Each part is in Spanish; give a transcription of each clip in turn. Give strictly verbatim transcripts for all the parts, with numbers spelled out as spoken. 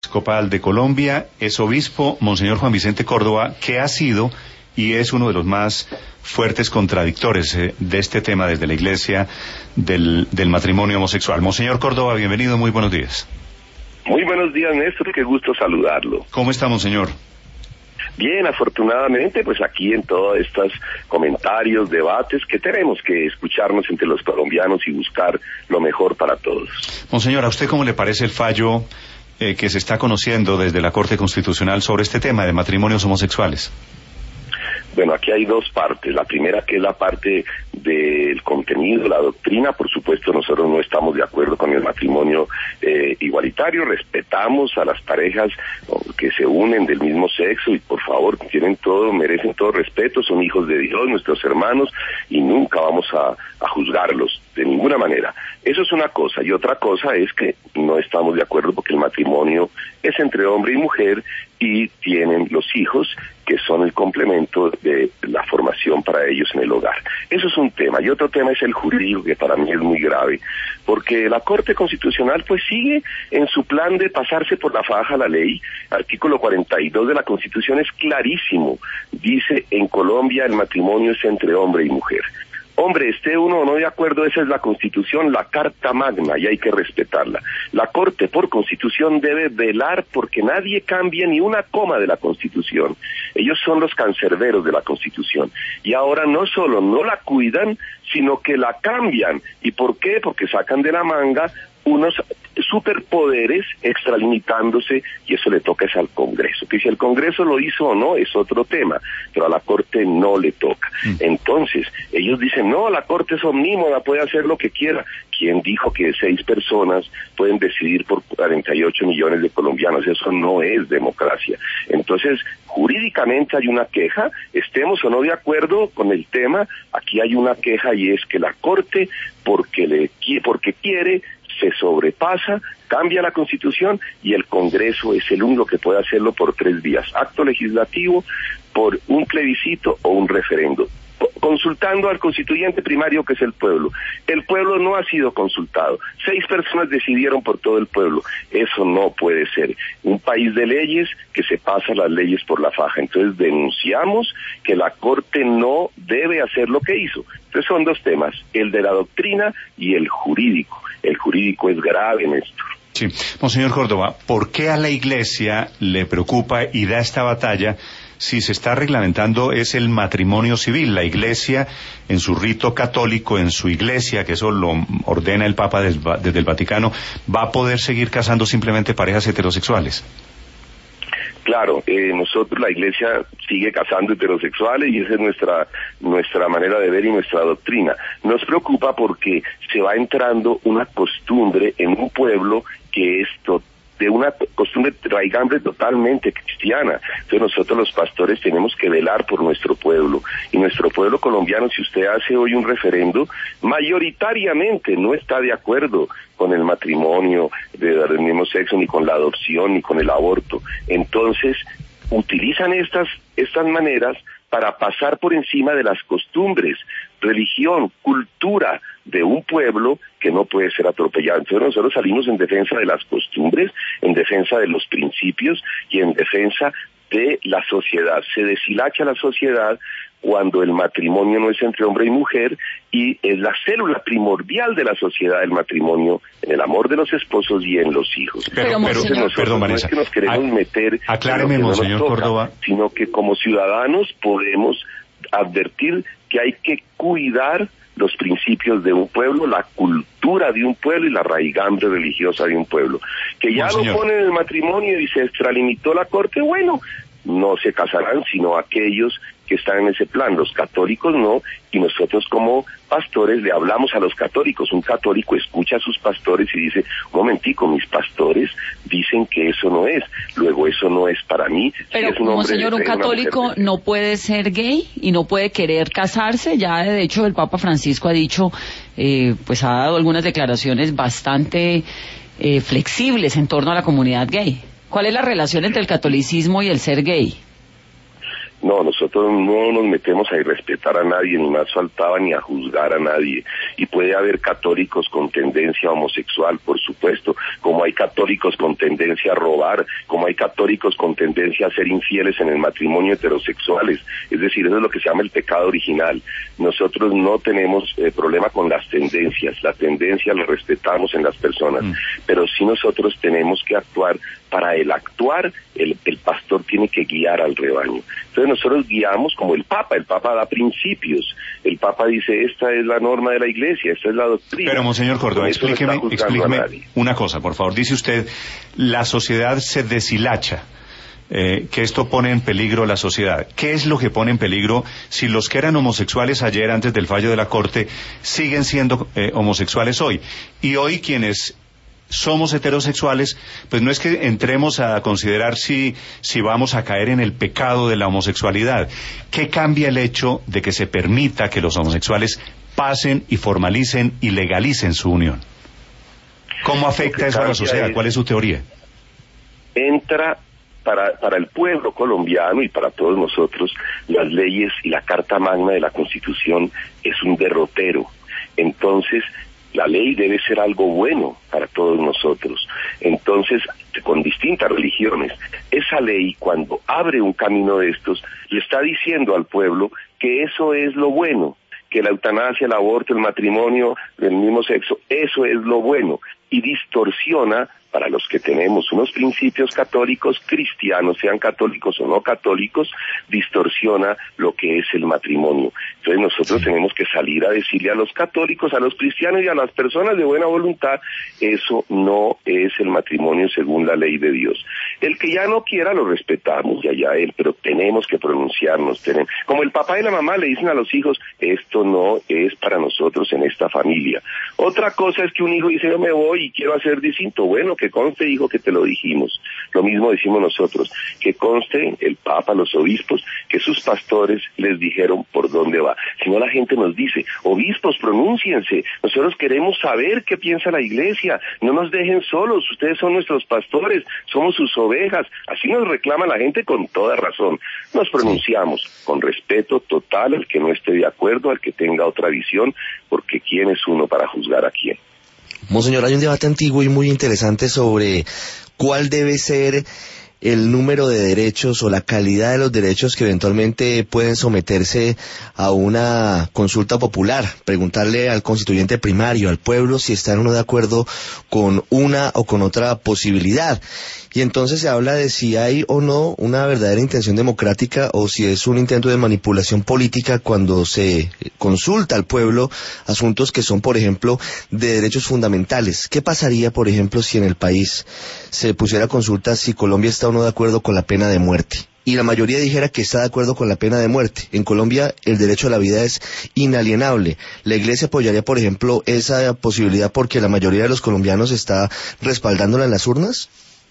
Episcopal de Colombia, es obispo Monseñor Juan Vicente Córdoba, que ha sido y es uno de los más fuertes contradictores eh, de este tema desde la Iglesia del, del matrimonio homosexual. Monseñor Córdoba, bienvenido, muy buenos días. Muy buenos días, Néstor, qué gusto saludarlo. ¿Cómo está, Monseñor? Bien, afortunadamente, pues aquí en todos estos comentarios, debates, que tenemos que escucharnos entre los colombianos y buscar lo mejor para todos. Monseñor, ¿a usted cómo le parece el fallo eh, que se está conociendo desde la Corte Constitucional sobre este tema de matrimonios homosexuales? Bueno, aquí hay dos partes. La primera, que es la parte del contenido, la doctrina. Por supuesto, nosotros no estamos de acuerdo con el matrimonio eh, igualitario. Respetamos a las parejas que se unen del mismo sexo y, por favor, tienen todo, merecen todo respeto, son hijos de Dios, nuestros hermanos, y nunca vamos a, a juzgarlos de ninguna manera. Eso es una cosa. Y otra cosa es que no estamos de acuerdo porque el matrimonio es entre hombre y mujer y tienen los hijos que son el complemento de la formación para ellos en el hogar. Eso es un tema. Y otro tema es el jurídico, que para mí es muy grave, porque la Corte Constitucional pues sigue en su plan de pasarse por la faja la ley. Artículo cuarenta y dos de la Constitución es clarísimo. Dice, en Colombia el matrimonio es entre hombre y mujer. Hombre, esté uno o no de acuerdo, esa es la Constitución, la Carta Magna, y hay que respetarla. La Corte, por Constitución, debe velar porque nadie cambie ni una coma de la Constitución. Ellos son los cancerberos de la Constitución. Y ahora no solo no la cuidan, sino que la cambian. ¿Y por qué? Porque sacan de la manga unos superpoderes extralimitándose, y eso le toca es al Congreso. Que si el Congreso lo hizo o no es otro tema, pero a la Corte no le toca. Mm. Entonces, ellos dicen, no, la Corte es omnímoda, puede hacer lo que quiera. ¿Quién dijo que seis personas pueden decidir por cuarenta y ocho millones de colombianos? Eso no es democracia. Entonces, jurídicamente hay una queja, estemos o no de acuerdo con el tema, aquí hay una queja, y es que la Corte, porque le porque quiere, se sobrepasa, cambia la Constitución, y el Congreso es el único que puede hacerlo por tres vías: acto legislativo, por un plebiscito o un referendo, consultando al constituyente primario, que es el pueblo. El pueblo no ha sido consultado. Seis personas decidieron por todo el pueblo. Eso no puede ser. Un país de leyes que se pasa las leyes por la faja. Entonces denunciamos que la Corte no debe hacer lo que hizo. Entonces son dos temas, el de la doctrina y el jurídico. El jurídico es grave, Néstor. Sí. Monseñor Córdoba, ¿por qué a la Iglesia le preocupa y da esta batalla si se está reglamentando es el matrimonio civil? La Iglesia, en su rito católico, en su Iglesia, que eso lo ordena el Papa desde el Vaticano, ¿va a poder seguir casando simplemente parejas heterosexuales? Claro, eh, nosotros, la Iglesia sigue casando heterosexuales, y esa es nuestra nuestra manera de ver y nuestra doctrina. Nos preocupa porque se va entrando una costumbre en un pueblo que es totalmente de una costumbre raigambre totalmente cristiana. Entonces nosotros los pastores tenemos que velar por nuestro pueblo, y nuestro pueblo colombiano, si usted hace hoy un referendo, mayoritariamente no está de acuerdo con el matrimonio de, del mismo sexo, ni con la adopción, ni con el aborto. Entonces utilizan estas estas maneras para pasar por encima de las costumbres, religión, cultura de un pueblo que no puede ser atropellado. Entonces nosotros salimos en defensa de las costumbres, en defensa de los principios y en defensa de la sociedad. Se deshilacha la sociedad cuando el matrimonio no es entre hombre y mujer, y es la célula primordial de la sociedad, el matrimonio, en el amor de los esposos y en los hijos. Pero, pero nosotros perdón, no es que nos queremos a, meter acláreme, en lo que Monseñor no nos toca, Córdoba, sino que como ciudadanos podemos advertir que hay que cuidar los principios de un pueblo, la cultura de un pueblo y la raigambre religiosa de un pueblo. Que ya Monseñor. lo ponen en el matrimonio y se extralimitó la Corte, bueno, no se casarán sino aquellos que están en ese plan, los católicos no, y nosotros como pastores le hablamos a los católicos. Un católico escucha a sus pastores y dice, un momentico, mis pastores dicen que eso no es, luego eso no es para mí. Pero si es un como hombre señor, de un fe, católico mujer de fe. no puede ser gay y no puede querer casarse. Ya de hecho el Papa Francisco ha dicho, eh, pues ha dado algunas declaraciones bastante eh, flexibles en torno a la comunidad gay. ¿Cuál es la relación entre el catolicismo y el ser gay? No, nosotros no nos metemos a irrespetar a nadie, ni más faltaba, ni a juzgar a nadie. Y puede haber católicos con tendencia homosexual, por supuesto, como hay católicos con tendencia a robar, como hay católicos con tendencia a ser infieles en el matrimonio heterosexuales. Es decir, eso es lo que se llama el pecado original. Nosotros no tenemos eh, problema con las tendencias. La tendencia la respetamos en las personas, mm. pero sí nosotros tenemos que actuar. Para el actuar, el, el pastor tiene que guiar al rebaño. Entonces nosotros guiamos como el Papa. El Papa da principios. El Papa dice, esta es la norma de la Iglesia, esta es la doctrina. Pero, monseñor Córdoba, explíqueme, no explíqueme una cosa, por favor. Dice usted, la sociedad se deshilacha. Eh, que esto pone en peligro la sociedad. ¿Qué es lo que pone en peligro si los que eran homosexuales ayer, antes del fallo de la Corte, siguen siendo eh, homosexuales hoy? Y hoy quienes somos heterosexuales, pues no es que entremos a considerar si, si vamos a caer en el pecado de la homosexualidad. ¿Qué cambia el hecho de que se permita que los homosexuales pasen y formalicen y legalicen su unión? ¿Cómo afecta eso a la sociedad? ¿Cuál es su teoría? Entra para, para el pueblo colombiano y para todos nosotros, las leyes y la Carta Magna de la Constitución es un derrotero. Entonces, la ley debe ser algo bueno para todos nosotros. Entonces, con distintas religiones, esa ley, cuando abre un camino de estos, le está diciendo al pueblo que eso es lo bueno, que la eutanasia, el aborto, el matrimonio del mismo sexo, eso es lo bueno, y distorsiona para los que tenemos unos principios católicos, cristianos, sean católicos o no católicos, distorsiona lo que es el matrimonio. Entonces nosotros tenemos que salir a decirle a los católicos, a los cristianos y a las personas de buena voluntad, eso no es el matrimonio según la ley de Dios. El que ya no quiera lo respetamos, ya ya él, pero tenemos que pronunciarnos. Tenemos, como el papá y la mamá le dicen a los hijos, esto no es para nosotros en esta familia. Otra cosa es que un hijo dice, yo me voy y quiero hacer distinto. Bueno, que conste, hijo, que te lo dijimos. Lo mismo decimos nosotros, que conste el Papa, los obispos, que sus pastores les dijeron por dónde va. Si no, la gente nos dice, obispos, pronúnciense, nosotros queremos saber qué piensa la Iglesia, no nos dejen solos, ustedes son nuestros pastores, somos sus ovejas. Así nos reclama la gente con toda razón. Nos pronunciamos con respeto total al que no esté de acuerdo, al que tenga otra visión, porque ¿quién es uno para juzgar a quién? Monseñor, hay un debate antiguo y muy interesante sobre cuál debe ser el número de derechos o la calidad de los derechos que eventualmente pueden someterse a una consulta popular, preguntarle al constituyente primario, al pueblo, si está uno de acuerdo con una o con otra posibilidad. Y entonces se habla de si hay o no una verdadera intención democrática o si es un intento de manipulación política cuando se consulta al pueblo asuntos que son, por ejemplo, de derechos fundamentales. ¿Qué pasaría, por ejemplo, si en el país se pusiera consulta si Colombia está o no de acuerdo con la pena de muerte? Y la mayoría dijera que está de acuerdo con la pena de muerte. En Colombia el derecho a la vida es inalienable. ¿La Iglesia apoyaría, por ejemplo, esa posibilidad porque la mayoría de los colombianos está respaldándola en las urnas?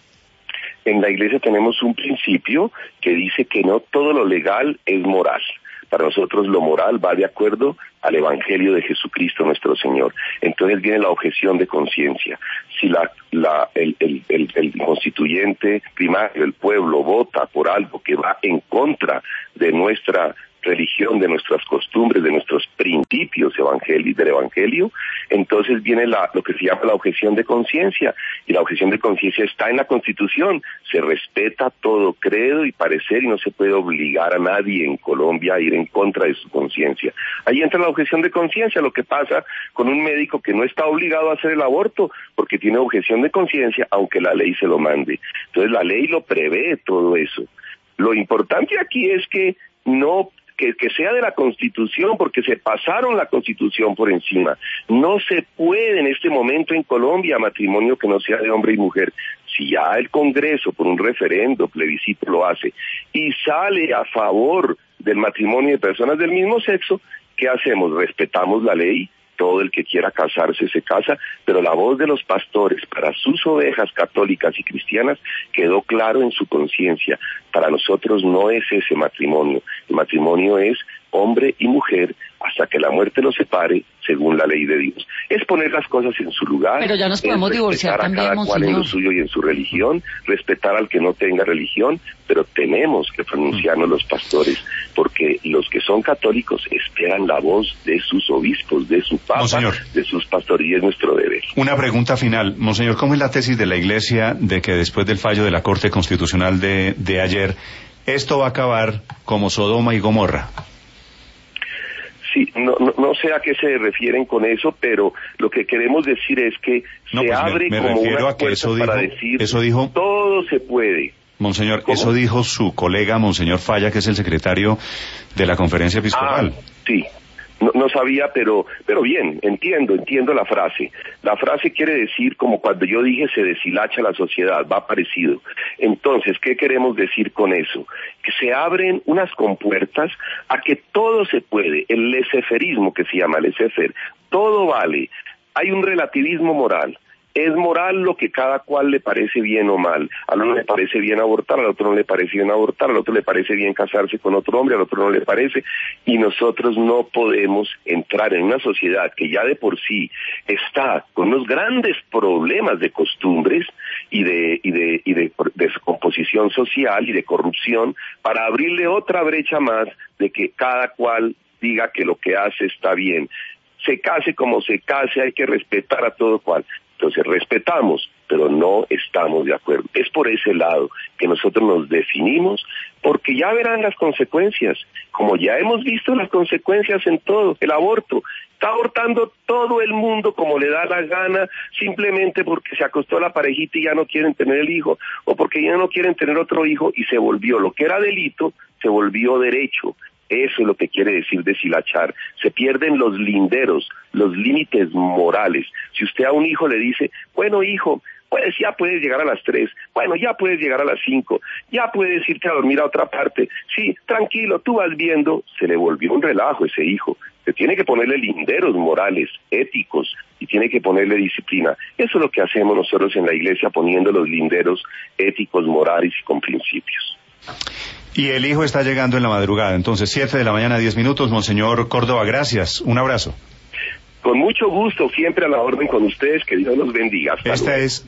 En la Iglesia tenemos un principio que dice que no todo lo legal es moral. Para nosotros lo moral va de acuerdo al Evangelio de Jesucristo nuestro Señor. Entonces viene la objeción de conciencia. Si la, la, el, el, el, el constituyente primario, el pueblo, vota por algo que va en contra de nuestra religión, de nuestras costumbres, de nuestros principios evangélicos, del Evangelio, entonces viene la, lo que se llama la objeción de conciencia, y la objeción de conciencia está en la Constitución, se respeta todo credo y parecer y no se puede obligar a nadie en Colombia a ir en contra de su conciencia. Ahí entra la objeción de conciencia, lo que pasa con un médico que no está obligado a hacer el aborto porque tiene objeción de conciencia, aunque la ley se lo mande. Entonces la ley lo prevé todo eso. Lo importante aquí es que no Que, que sea de la Constitución, porque se pasaron la Constitución por encima. No se puede en este momento en Colombia matrimonio que no sea de hombre y mujer. Si ya el Congreso, por un referendo, plebiscito lo hace, y sale a favor del matrimonio de personas del mismo sexo, ¿qué hacemos? Respetamos la ley, todo el que quiera casarse se casa, pero la voz de los pastores para sus ovejas católicas y cristianas quedó claro en su conciencia. Para nosotros no es ese matrimonio. El matrimonio es hombre y mujer, hasta que la muerte los separe, según la ley de Dios. Es poner las cosas en su lugar. Pero ya nos podemos divorciar también, respetar a cada cual en lo suyo y en su religión, respetar al que no tenga religión, pero tenemos que pronunciarnos los pastores, porque los que son católicos esperan la voz de sus obispos, de su papa, Monseñor, de sus pastores, y es nuestro deber. Una pregunta final. Monseñor, ¿cómo es la tesis de la Iglesia de que después del fallo de la Corte Constitucional de, de ayer, esto va a acabar como Sodoma y Gomorra? Sí, no, no, no sé a qué se refieren con eso, pero lo que queremos decir es que no, se pues abre me, me como refiero una a que eso puerta para dijo, decir eso dijo, todo se puede. Monseñor, ¿Cómo? Eso dijo su colega, Monseñor Falla, que es el secretario de la Conferencia Episcopal. Ah, sí. No, no sabía, pero pero bien, entiendo, entiendo la frase. La frase quiere decir, como cuando yo dije, se deshilacha la sociedad, va parecido. Entonces, ¿qué queremos decir con eso? Que se abren unas compuertas a que todo se puede, el laissez-fairismo que se llama laissez-faire, todo vale. Hay un relativismo moral. Es moral lo que cada cual le parece bien o mal. Al uno le parece bien abortar, al otro no le parece bien abortar, al otro le parece bien casarse con otro hombre, al otro no le parece. Y nosotros no podemos entrar en una sociedad que ya de por sí está con unos grandes problemas de costumbres y de y de y de descomposición social y de corrupción, para abrirle otra brecha más de que cada cual diga que lo que hace está bien. Se case como se case, hay que respetar a todo cual. Entonces respetamos, pero no estamos de acuerdo. Es por ese lado que nosotros nos definimos, porque ya verán las consecuencias, como ya hemos visto las consecuencias en todo. El aborto, está abortando todo el mundo como le da la gana, simplemente porque se acostó la parejita y ya no quieren tener el hijo, o porque ya no quieren tener otro hijo y se volvió, lo que era delito, se volvió derecho. Eso es lo que quiere decir deshilachar. Se pierden los linderos, los límites morales. Si usted a un hijo le dice, bueno hijo, pues ya puedes llegar a las tres, bueno ya puedes llegar a las cinco, ya puedes irte a dormir a otra parte, sí, tranquilo, tú vas viendo, se le volvió un relajo ese hijo. Se tiene que ponerle linderos morales, éticos, y tiene que ponerle disciplina. Eso es lo que hacemos nosotros en la iglesia, poniendo los linderos éticos, morales y con principios. Y el hijo está llegando en la madrugada, entonces siete de la mañana, diez minutos. Monseñor Córdoba, gracias, un abrazo. Con mucho gusto, siempre a la orden con ustedes, que Dios los bendiga. Hasta Esta luego. es